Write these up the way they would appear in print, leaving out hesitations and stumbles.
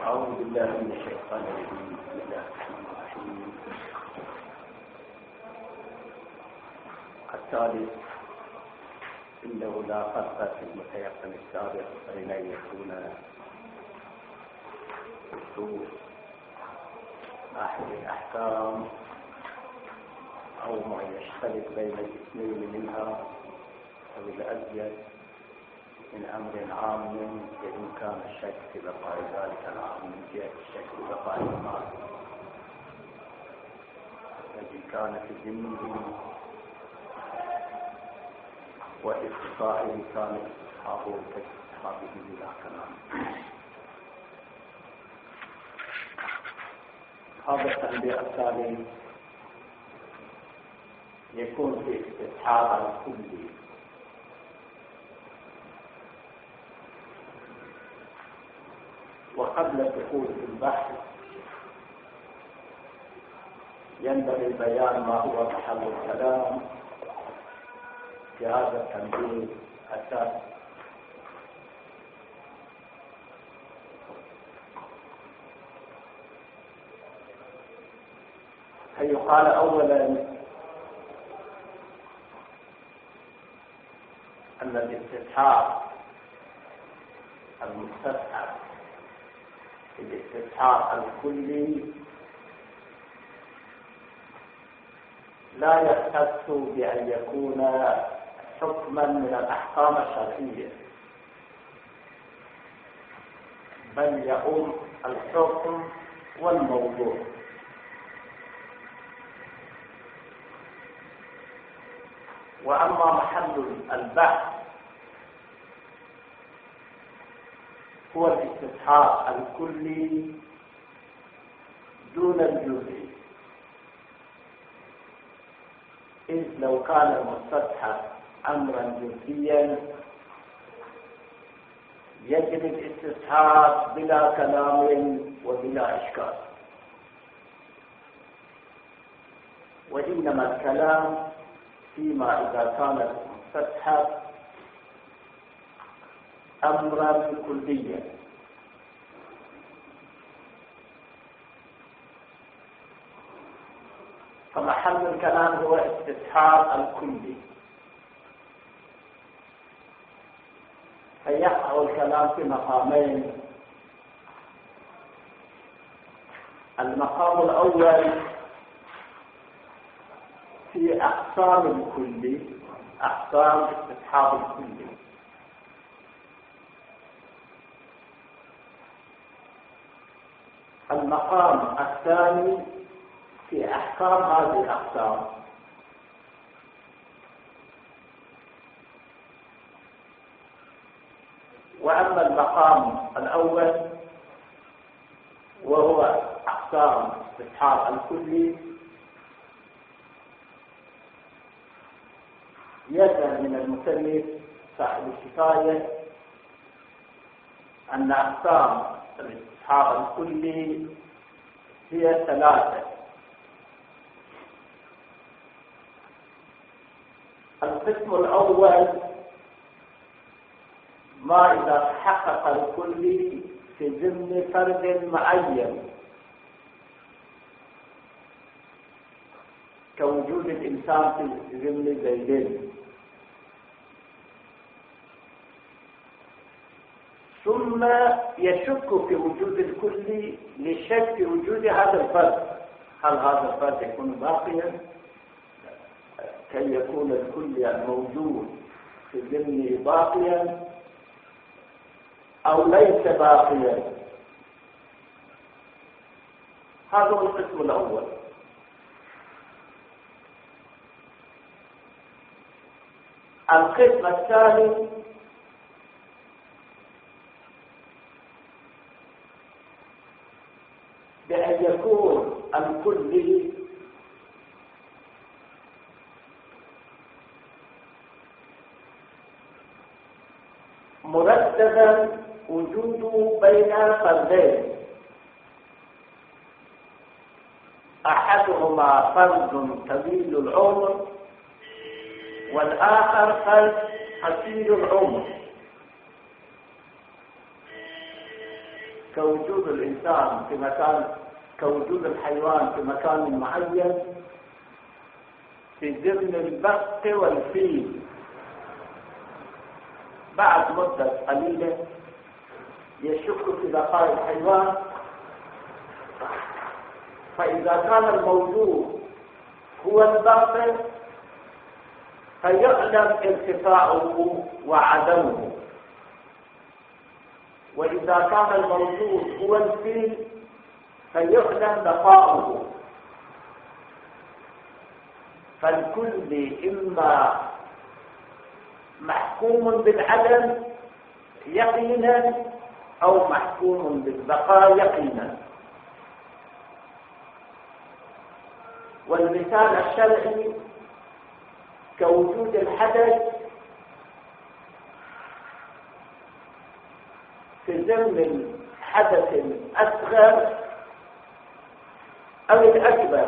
أعوذ بالله من الشيطان الرجيم. بسم الله الرحمن الرحيم. الثالث إنه لا فرق في المتيقن السابق بين أن يكون وصول أحد الأحكام أو ما يشترك بين الاثنين منها أو الأزيد من أمر عام بإمكان الشك في بقاء ذلك العام من جهة الشك في بقاء المال الذي كان في ذمه واتصاله كان استصحابه كاستصحابه بلا كلام. هذا التنبيه الثاني يكون في استصحاب الكلي، وقبل الدخول في البحث ينبغي بيان ما هو محل الكلام في هذا التنبيه الثالث. فيقال أولا أن الاستصحاب المستصحب الاستصحاب الكلي لا يختص بأن يكون حكما من الأحكام الشرعية، بل يؤم الحكم والموضوع. وأما محل البحث هو الاستصحاب الكلي دون الجزئي، إذ لو كان المستصحب أمرا جزئيا يجب الاستصحاب بلا كلام وبلا إشكال، وإنما الكلام فيما إذا كان المستصحب أمرا كليا. فمحل الكلام هو استصحاب الكلي، فيقع الكلام في مقامين. المقام الأول في أقسام الكلي، أقسام استصحاب الكلي، المقام الثاني في أحكام هذه الأقسام. وأما المقام الأول وهو أقسام استصحاب الكلي يفهم من المصنف صاحب الكفاية أن أقسام الاستصحاب الكلي هي ثلاثة. القسم الأول ما إذا تحقق الكلي في ضمن فرد معين كوجود الإنسان في ضمن زيدين، ثم يشك في وجود الكلي لشك في وجود هذا الفرد. هل هذا الفرد يكون باقيا كي يكون الكلي الموجود في ضمنه باقيا أو ليس باقيا؟ هذا هو القسم الأول. القسم الثاني بأن يكون الكلي مرتبا وجوده بين فردين، أحدهما فرد طويل العمر والآخر قصير العمر، كوجود الإنسان في مكان، كوجود الحيوان في مكان معين في ضمن البق والفيل، بعد مدة قليلة يشك في بقاء الحيوان، فإذا كان الموجود هو البق فيعلم ارتفاعه وعدمه، وإذا كان الموجود هو الفيل فيعلم بقاؤه. فالكل إما محكوم بالعدم يقينا أو محكوم بالبقاء يقينا. والمثال الشرعي كوجود الحدث في ضمن الحدث الأصغر أو الأكبر،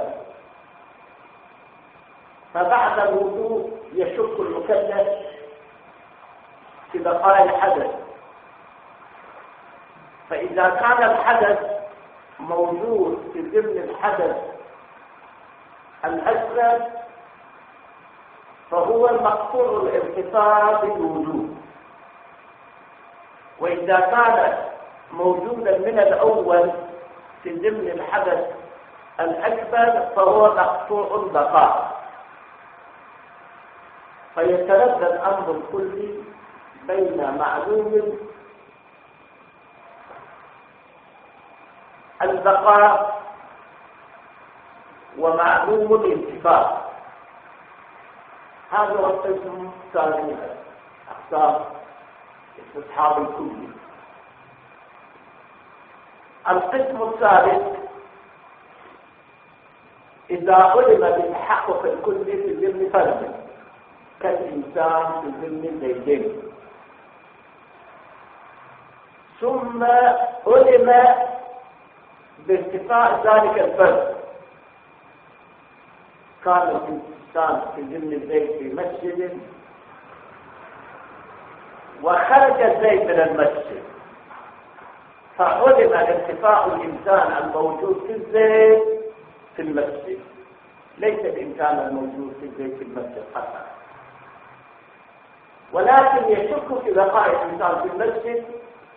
فبعد الوضوء يشك المكلف في بقاء الحدث، فإذا كان الحدث موجود في ضمن الحدث الأصغر فهو مقطوع الارتفاع بالوجود، وإذا كان موجودا من الأول في ضمن الحدث الأكبر فهو مقطوع البقاء. فيتردد أمر الكل بين معلوم البقاء ومعلوم الانتفاع. هذا هو القسم الثاني من أقسام استصحاب الكل. القسم الثالث إذا علم بتحقق الكل في ضمن فرد كالإنسان في ضمن الزيدين، ثم علم بارتفاع ذلك الفرد، كان الإنسان في ضمن الزيت في مسجد وخرج الزيت من المسجد، فعلم ارتفاع الإنسان الموجود في الزيت في المسجد، ليس الإنسان الموجود في الزيت في المسجد حتى، ولكن يشك في بقاء الإنسان في المسجد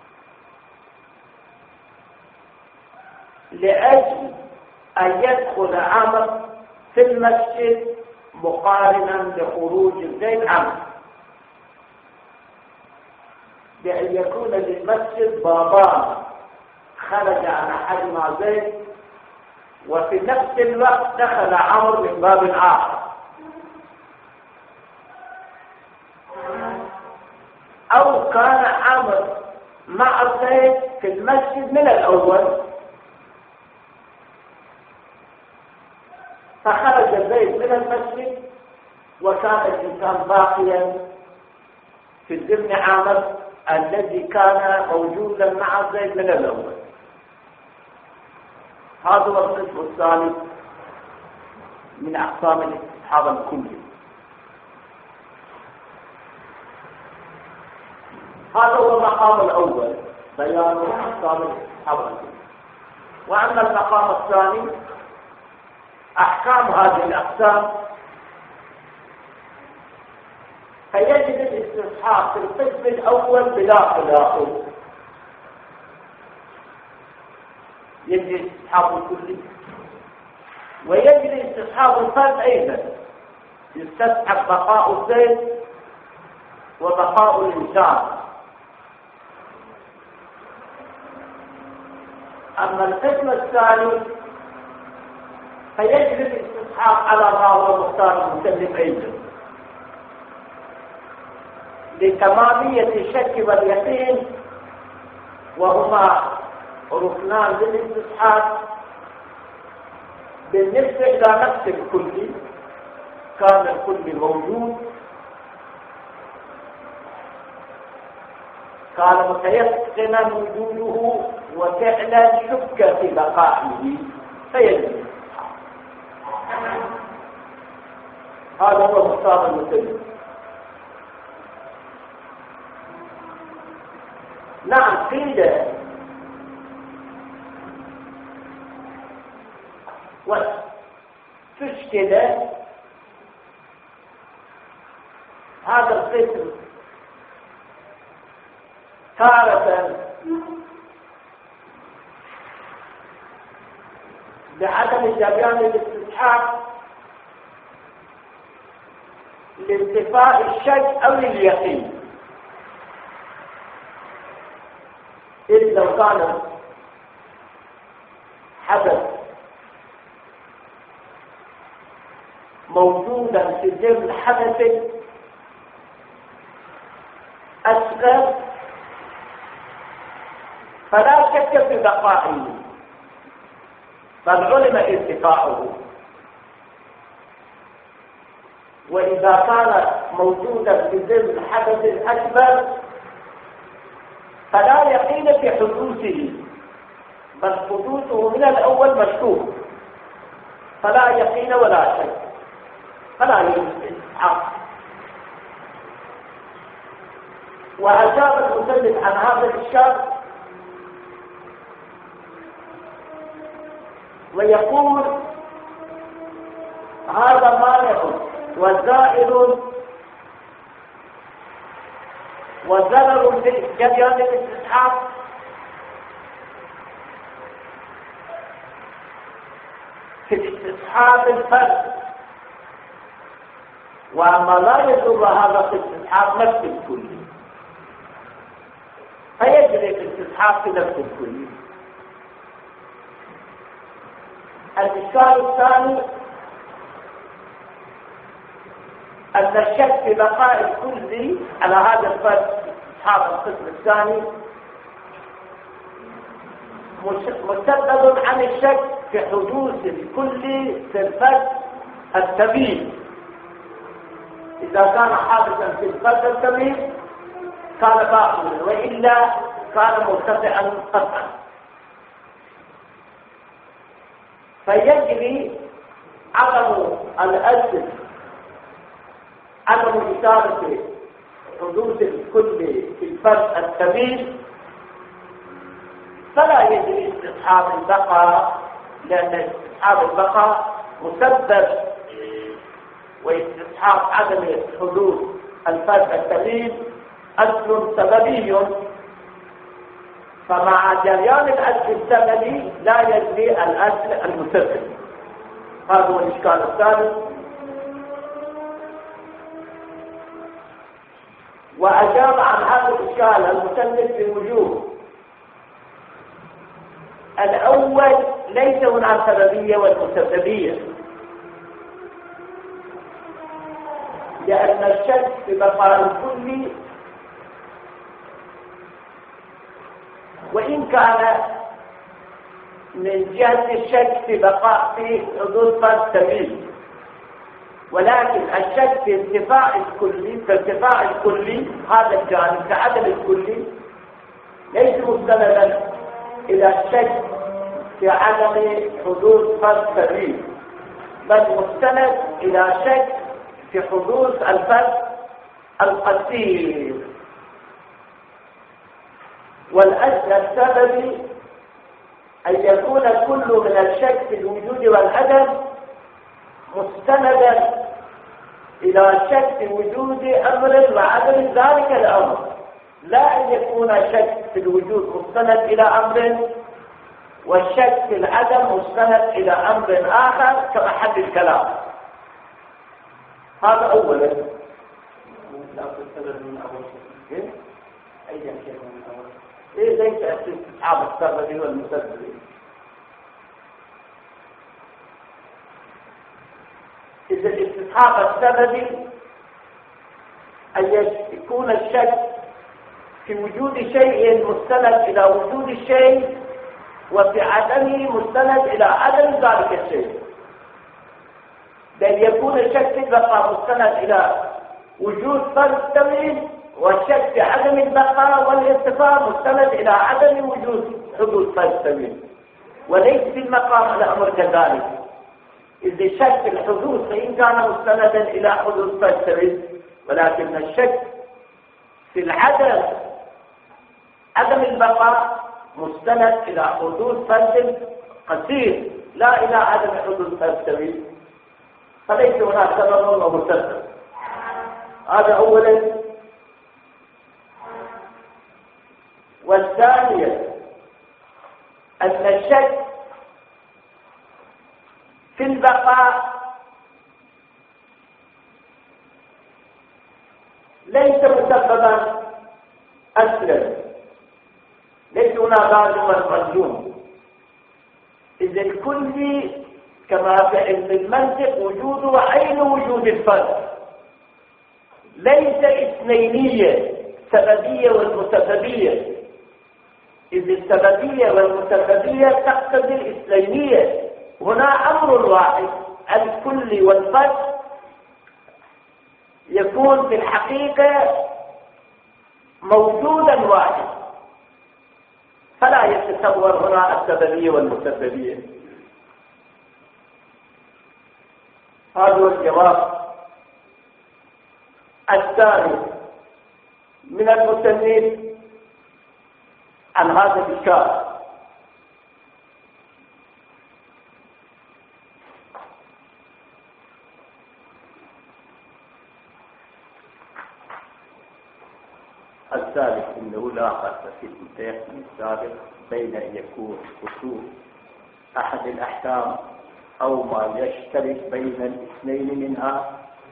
لأجل أن يدخل عمل في المسجد مقارنا لخروج الزيت عنه، بأن يكون للمسجد بابان خرج عن أحدهما زيت وفي نفس الوقت دخل عمر من باب آخر، أو كان عمر مع الزيت في المسجد من الأول فخرج الزيت من المسجد وكان الإنسان باقيا في ضمن عمر الذي كان موجودا مع الزيت من الأول. هذا هو القسم الثالث من أقسام الاستصحاب الكلي. هذا هو المقام الأول، بيان أقسام الاستصحاب الكلي. وأما المقام الثاني أحكام هذه الأقسام، فيجب الاستصحاب في القسم الأول بلا خلاف، يجب استصحاب الكلي ويجب استصحاب الفرد أيضا، يستصحب بقاء الزيت وبقاء الإنسان. أما القسم الثاني فيجب الاستصحاب على ما هو مختار المكلف أيضا لتمامية الشك واليقين، وهما ركنان للاستصحاب. بالنسبة إلى نفس الكل كان الكل موجود، كان متيقنا وجوده وفعلا شك في بقائه فيجب. هذا هو مختار المكلف. نعم قيل المشكلة هذا القسم تارة بعدم جريان الاستصحاب لانتفاء الشك أو اليقين، إذ لو كان حدث موجودا في ضمن حدث أصغر فلا شك في بقائه بل علم ارتفاعه، وإذا كان موجودا في ضمن حدث أكبر فلا يقين في حدوثه بل حدوثه من الأول مشكوك، فلا يقين ولا شك، فلا يستحق. وأجاب المسلم عن هذا الإشكال ويقول هذا مانع وزائر وزرر في جريان الاستصحاب في الاستصحاب الفرد، وأما لا يضر هذا في الاستصحاب نفس الكلي، فيجري في الاستصحاب في نفس الكلي. الإشكال الثاني أن الشك في بقاء الكل على هذا الفرد أصحاب القسم الثاني مسبب عن الشك في حدوث الكل في الفرد الثمين. إذا كان حادثا في الفرد الثمين كان باطلا، وإلا كان مرتفعا قطعا. فيجري عدم الأسف عدم إشارة حدوث الكل في الفرد الثمين، فلا يجري استصحاب البقاء، لأن استصحاب البقاء مسبب، واستصحاب عدم حدوث الفرد الثمين أصل سببي، فمع جريان الأصل السببي لا يجري الأصل المسبب. هذا هو الإشكال الثالث. وأجاب عن هذا الإشكال المسلم بوجوه. الأول ليس هناك سببية والمسببية، لأن الشك في بقاء الكل وإن كان من جهة الشك في بقاء في حدوث فرد ثمين، ولكن الشك في ارتفاع الكلي هذا الجانب كعدم الكلي ليس مستندا إلى الشك في عدم حدوث فرد ثمين، بل مستند إلى شك في حدوث الفرد القصير. والأصل السببي أن يكون كل من الشك في الوجود والعدم مستندا إلى شك في وجود أمر وعدم ذلك الأمر، لا أن يكون شك في الوجود مستند إلى أمر والشك في العدم مستند إلى أمر آخر كمحل الكلام. هذا أولا. لا تستبر من أول شيء. أي شيء من أول. إيه ليس استصحاب السبب والمسبب. إذا استصحاب السبب أن يكون الشك في وجود شيء مستند إلى وجود الشيء، وفي عدمه مستند إلى عدم ذلك الشيء، بل يكون الشك في البقاء مستند إلى وجود فرد ثمين، والشك في عدم البقاء والارتفاع مستند إلى عدم وجود حدوث فرد ثمين، وليس في المقام الأمر كذلك. إذا الشك في الحدوث فإن كان مستندا إلى حدوث فرد ثمين، ولكن الشك في العدم عدم البقاء مستند إلى حدوث فرد قصير، لا إلى عدم حدوث فرد ثمين. فليس هناك سبب أو مسبب. هذا أولا. والثانية أن الشك في البقاء ليس مسببا أصلا، ليس هناك لازم ملزوم. إذا الكل كما في علم المنطق وجود عين وجود الفرد، ليس اثنينية، سببية والمسببية. إذ السببية والمسببية تقتضي الاثنينية. هنا أمر واحد، الكل والفرد يكون في الحقيقة موجودا واحد، فلا يتصور هنا السببية والمسببية. هذا هو الجواب. الثاني من المصنف عن هذا الإشكال: الثالث أنه لا فرق في المتيقن السابق بين أن يكون أصول أحد الأحكام أو ما يشترك بين الاثنين منها،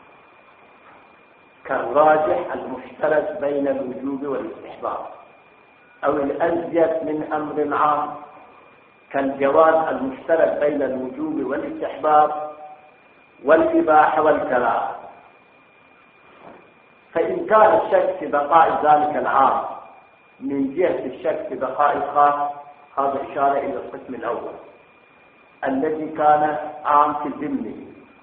كالراجح المشترك بين الوجوب والاستحباب، أو الأزيد من أمر عام كالجواز المشترك بين الوجوب والاستحباب والإباحة والكراهة. فإن كان الشك في بقاء ذلك العام من جهة الشك في بقاء الخاص، هذا إشارة إلى القسم الأول الذي كان عام في ذمه.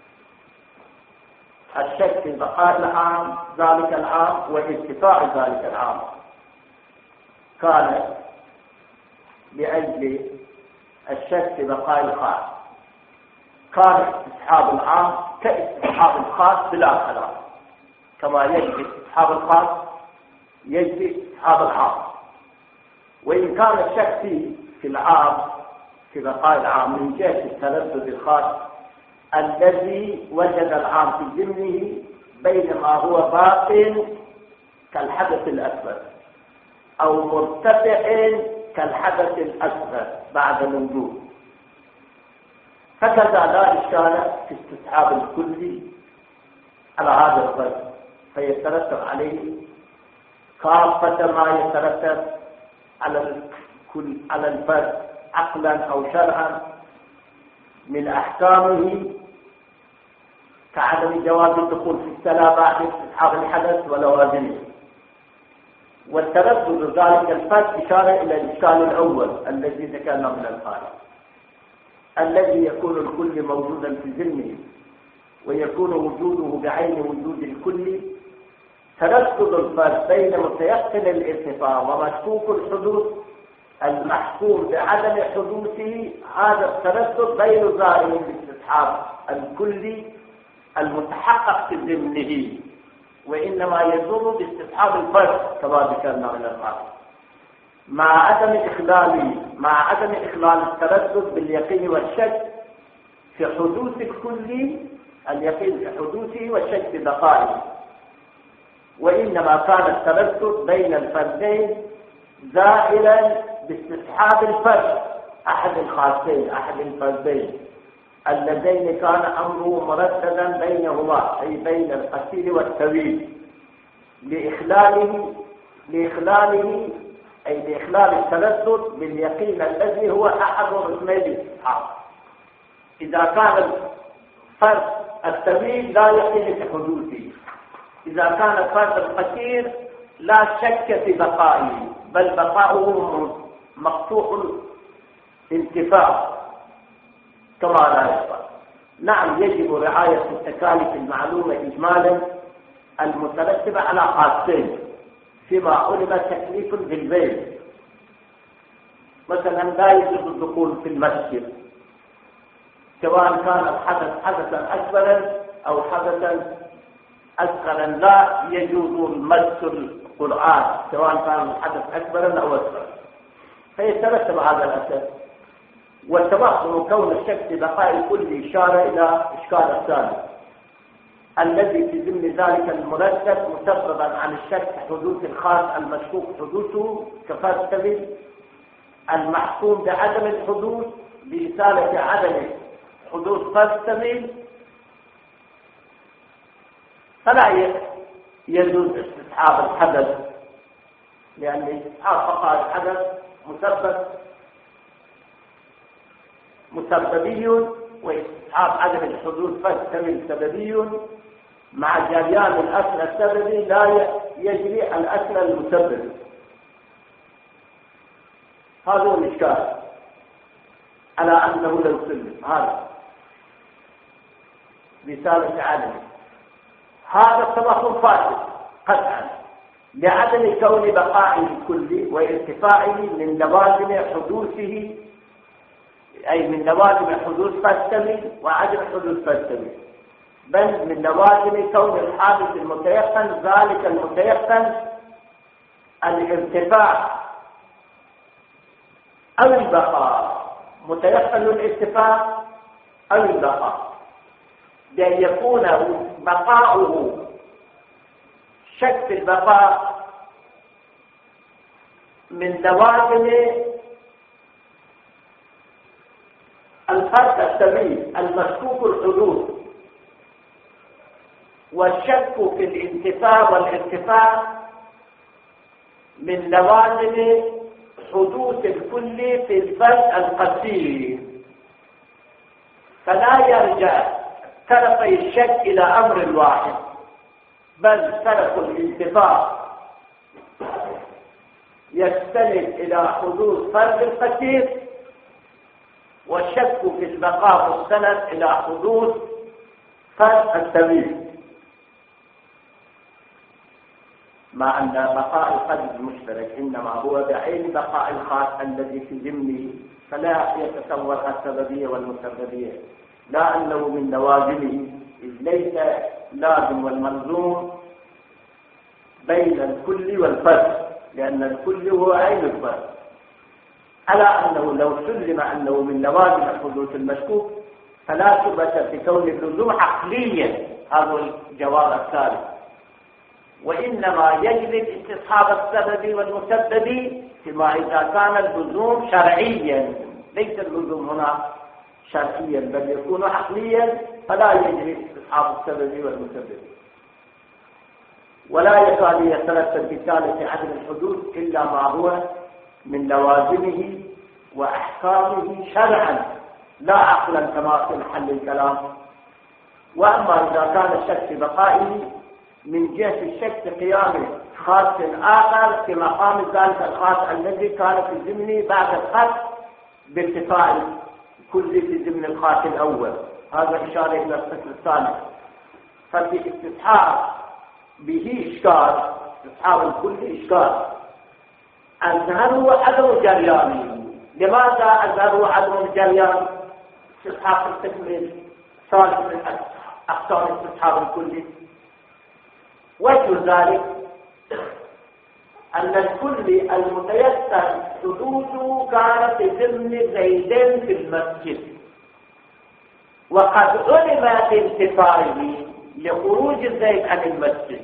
الشك في بقاء العام ذلك العام وارتفاع ذلك العام كان لأجل الشك في بقاء الخاص، كان استصحاب العام كاستصحاب الخاص بلا خلاف، كما يجري استصحاب الخاص يجري استصحاب العام. وإن كان الشك في العام في بقاء العام من جهة التردد الخاص الذي وجد العام في ذمه، بينما هو باق كالحدث الأكبر أو مرتفع كالحدث الأصغر بعد الوجود، فكذا لا إشكال في استصحاب الكل على هذا الفرد، فيترتب عليه كافة ما يترتب على الفرد عقلا أو شرعا من أحكامه، كعدم جواز الدخول في الصلاة بعد استصحاب الحدث ولوازمه. والتردد ذلك الفرد إشارة إلى الإشكال الأول الذي ذكرنا من الخارج، الذي يكون الكل موجودا في ذمه ويكون وجوده بعين وجود الكل. تردد الفرد بين متيقن الارتفاع ومشكوك الحدوث المحكوم بعدم حدوثه، هذا التردد غير ظاهر باستصحاب الكل المتحقق في ذمه، وإنما يضر باستصحاب الفرد كما ذكرنا من القاعدة، مع عدم إخلال التردد باليقين والشك في حدوث الكل، اليقين في حدوثه والشك في بقائه. وإنما كان التردد بين الفردين زائلا باستصحاب الفرد أحد الخاصين أحد الفردين اللذين كان أمره مرددا بينهما، أي بين القصير والطويل، لإخلال التردد باليقين الذي هو أحد ركني الاستصحاب. إذا كان الفرد الطويل لا يقين في حدوثه، إذا كان الفرد القصير لا شك في بقائه، بل بقاؤه مقطوع الانتفاع كما لا يخفى. نعم، يجب رعاية التكاليف المعلومة إجمالا المترتبة على خاصين فيما علم تكليف بالبيت. مثلا لا يجوز الدخول في المسجد سواء كان الحدث حدثا أكبرا أو حدثا أصغرا، لا يجوز مس القرآن سواء كان الحدث أكبرا أو أصغرا، فيترتب هذا الأثر. والتبخر كون الشك في بقاء الكل إشارة إلى إشكال الثاني، الذي في ضمن ذلك المردد مسببا عن الشك حدوث الخاص المشكوك حدوثه كفاستمل المحكوم بعدم الحدوث بإزالة عدم حدوث فاستمل، فلا يجوز استصحاب الحدث، لأن استصحاب بقاء الحدث مسببي، واستصحاب عدم الحدوث فاستمل سببي، مع جريان الأصل السببي لا يجري الأصل المسبب. هذا هو الإشكال على أنه لو سلم هذا رسالة عدم، هذا التوهم فاسد قطعا لعدم كون بقائه الكلي وارتفاعه من لوازم حدوثه، أي من لوازم حدوث فاستمل وعدم حدوث فاستمل، بل من لوازم كون الحادث المتيقن ذلك المتيقن الارتفاع أو البقاء، متيقن الارتفاع أو البقاء، بأن يكون بقاؤه شك البقاء من لوازم الفرق السبيل المشكوك الحدوث، والشك في الانتفاع والارتفاع من لوازم حدوث الكل في الفرق القصير، فلا يرجع طرفي الشك إلى أمر واحد، بل طرف الانتفاع يستند إلى حدوث فرق القصير، والشك في البقاء مستند إلى حدوث فرق السبيل، مع أن بقاء القلب المشترك إنما هو بعين بقاء الخاص الذي في ضمنه، فلا يتصور السببية والمسببية، لا أنه من لوازمه، إذ ليس لازم والملزوم بين الكل والفرد، لأن الكل هو عين الفرد، على أنه لو سلم أنه من لوازم حدوث المشكوك فلا ثبت في كون اللزوم عقليا، هذا الجواب الثالث، وإنما يجب استصحاب السبب والمسبب فيما إذا كان اللزوم شرعيا، ليس اللزوم هنا شرعيا بل يكون عقليا، فلا يجب استصحاب السبب والمسبب، ولا يكاد يترتب بذلك عدم الحدوث إلا ما هو من لوازمه وأحكامه شرعا لا عقلا كما في محل الكلام. وأما إذا كان الشك في بقائه من جهة الشك قيامه خاص آخر في مقام ذلك الخاص الذي كان في ضمن بعد الخاص بارتفاع الكل في ضمن الخاص الأول، هذا إشارة إلى القسم الثالث. ففي استصحاب به إشكال، استصحاب الكل إشكال، أظهره عدم الجريان. لماذا أظهره عدم الجريان؟ استصحاب القسم الثالث من أقسام استصحاب الكل. وجه ذلك أن الكل المتيسر حدوثه كان في ضمن زيدين في المسجد، وقد علم بانتفاعه لخروج زيد عن المسجد،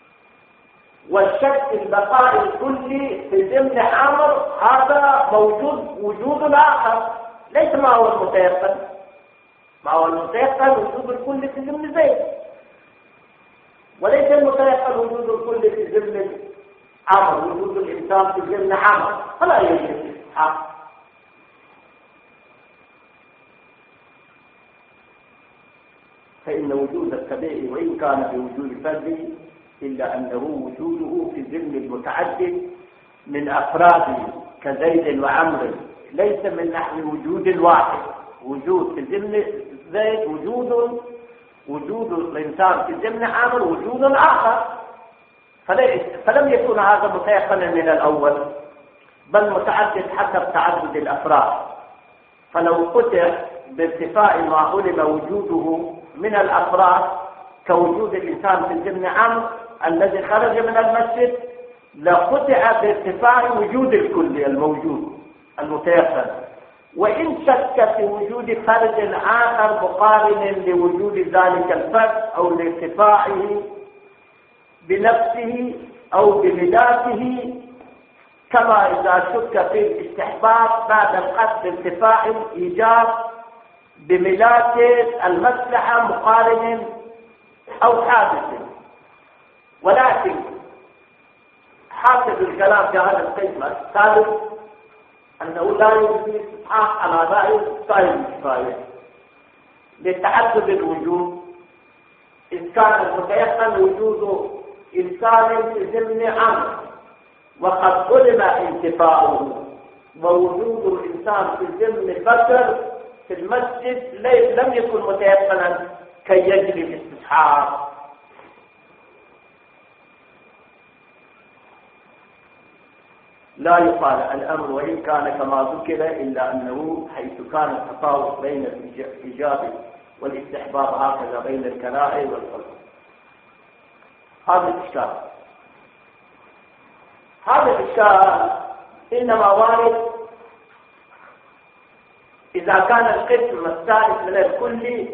والشك البقاء الكلي في ضمن عمر هذا موجود وجود آخر ليس ما هو المتيقن، ما هو المتيقن وجود الكل في ضمن زيد، وليس المتيقن وجود الكل في ضمن عمر، وجود الإنسان في ضمن عمر، فلا يوجد استصحاب. فإن وجود الطبيعي وإن كان بوجود فردي إلا أنه وجوده في ضمن المتعدد من أفراد كزيد وعمر، ليس من نحو وجود الواحد، وجود في ضمن زيد وجود الإنسان في ضمن عمر وجود آخر، فلم يكن هذا متيقنا من الأول، بل متعدد حسب تعدد الأفراد. فلو قطع بارتفاع ما علم وجوده من الأفراد كوجود الإنسان في ضمن عمر الذي خرج من المسجد، لقطع بارتفاع وجود الكل الموجود المتيقن، وإن شك في وجود فرد آخر مقارن لوجود ذلك الفرد أو لارتفاعه بنفسه أو بملاكه، كما إذا شك في الاستحباب بعد القصد ارتفاع الإيجاب بملاك المصلحة مقارن أو حادث. ولكن حاصل الكلام في هذا القسم الثالث أنه لا يوجد استصحاح على رأي صاحب الكفاية لتعدد الوجود، إذ كان المتيقن وجود إنسان في ضمن عمل وقد علم انتفاؤه، ووجود الإنسان في ضمن بشر في المسجد لم يكن متيقنا كي يجري الاستصحاح. لا يقال الأمر وإن كان كما ذكر، إلا أنه حيث كان التفاوت بين الإيجاب والاستحباب هكذا بين الكراهة والفضل. هذا الإشكال إنما وارد إذا كان القسم الثالث من الكل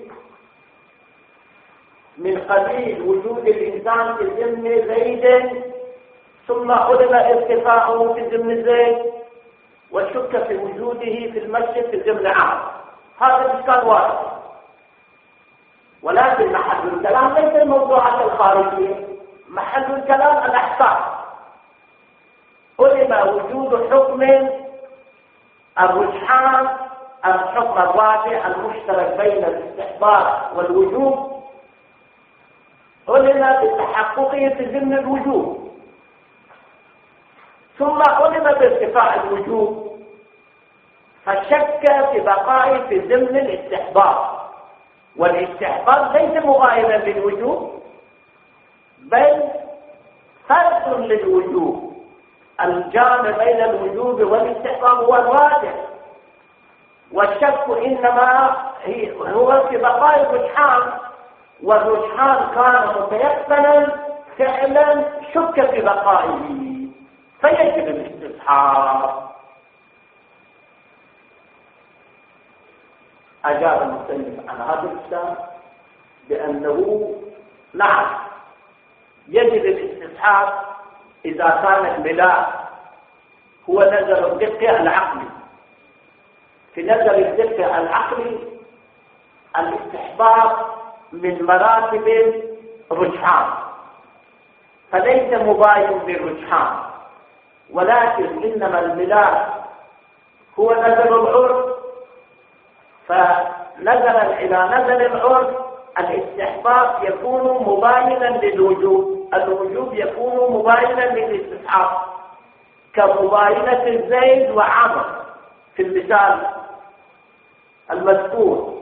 من قبيل وجود الإنسان في ضمن زيد ثم علم ارتفاعه في ضمن زيد وشك في وجوده في المسجد في ضمن عمل. هذا الإشكال وارد، ولكن محل الكلام ليس الموضوعات الخارجية، محل الكلام الأحكام. علم وجود حكم الرجحان، الحكم الراجح المشترك بين الاستحباب والوجوب، علم بتحققه في ضمن الوجوب، ثم علم بارتفاع الوجوب فشك في بقائه في ضمن الاستحباب. والاستحباب ليس مغايرا للوجوب بل فرق للوجوب. الجامع بين الوجوب والاستحباب هو الراجح، والشك إنما هو في بقاء الرجحان، والرجحان كان متيقنا فعلا شك في بقائه فيجب الاستصحاب. أجاب المصنف عن هذا الإشكال بأنه نعم يجب الاستصحاب إذا كان الملاك هو نظر الدقة العقلي. في نظر الدقة العقلي الاستحباب من مراتب الرجحان، فليس مباين للرجحان، ولكن إنما الملاك هو نظر العرف، فنظرا إلى نظر العرف الاستحباب يكون مباينا للوجوب، الوجوب يكون مباينا للاستصحاب، كمباينة زيد وعمر في المثال المذكور.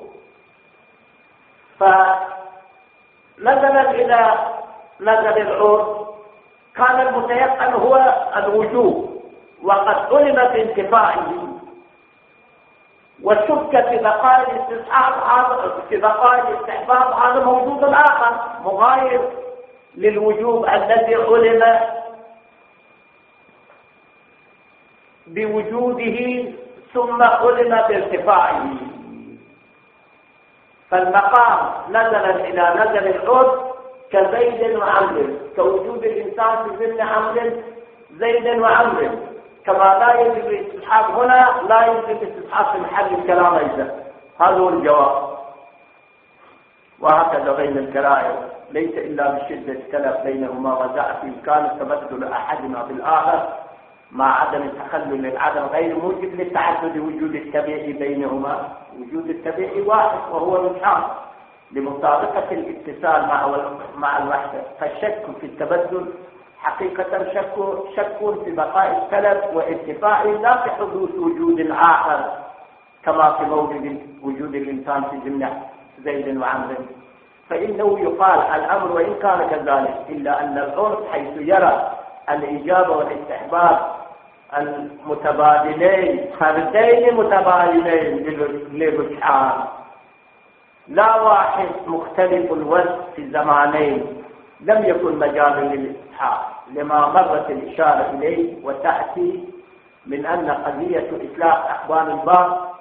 فنظرا إلى نظر العرف كان المتيقن هو الوجوب وقد علم بانتفاعه، والشك في بقاء الاستصحاب في بقاء الاستحباب هذا موجود آخر مغاير للوجوب الذي علم بوجوده ثم علم بارتفاعه. فالمقام نظرا إلى نظر العرف كزيد وعمر، كوجود الإنسان في ضمن عمر زيد وعمر، كما لا يجب الاستصحاب هنا لا يجب الاستصحاب في محل الكلام أيضا. هذا هو الجواب. وهكذا بين الكرائم ليس إلا بشدة الخلاف بينهما وزع في إمكان تبدل أحدهما بالآخر مع عدم التخلل للعدم غير موجب للتعدد وجود التبعي بينهما. وجود التبعي واحد وهو الرجحان لمطابقة الاتصال مع الوحدة، فالشك في التبدل حقيقة شك في بقاء السلف وارتفاعه لا في حدوث وجود آخر كما في وجود الإنسان في ضمن زيد وعمر. فإنه يقال الأمر وإن كان كذلك، إلا أن العرف حيث يرى الإجابة والاستحباب المتبادلين فردين متبادلين للرجحان، لا واحد مختلف الوزن في زمانين، لم يكن مجالا للاستصحاب لما مرت الإشارة إليه وتأتي من أن قضية إطلاق أخبار الباب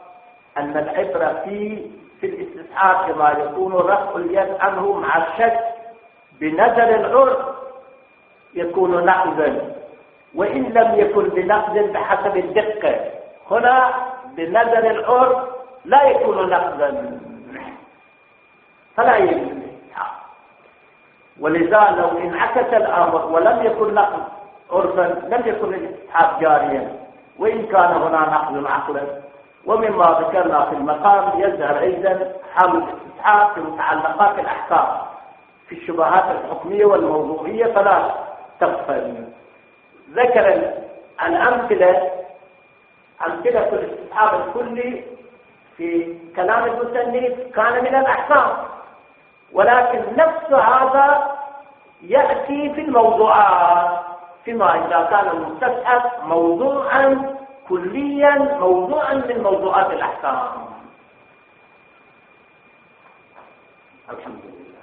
أن العبرة في الاستصحاب كما يكون رفع اليد عنه مع الشك بنظر العرف يكون نقضا، وإن لم يكن بنقض بحسب الدقة. هنا بنظر العرف لا يكون نقضا فلا يجوز الاستصحاب. ولذا لو انعكس الأمر ولم يكن نقض عرفا لم يكن الاستصحاب جاريا، وإن كان هنا نقض عقلا. ومما ذكرنا في المقام يظهر أيضا حمل الاستصحاب في متعلقات الأحكام في الشبهات الحكمية والموضوعية فلا تغفل. ذكر الأمثلة أمثلة الاستصحاب الكلي في كلام المصنف كان من الأحكام، ولكن نفس هذا يأتي في الموضوعات فيما إذا كان المستصحب موضوعا كليا موضوعا من موضوعات الأحكام. الحمد لله.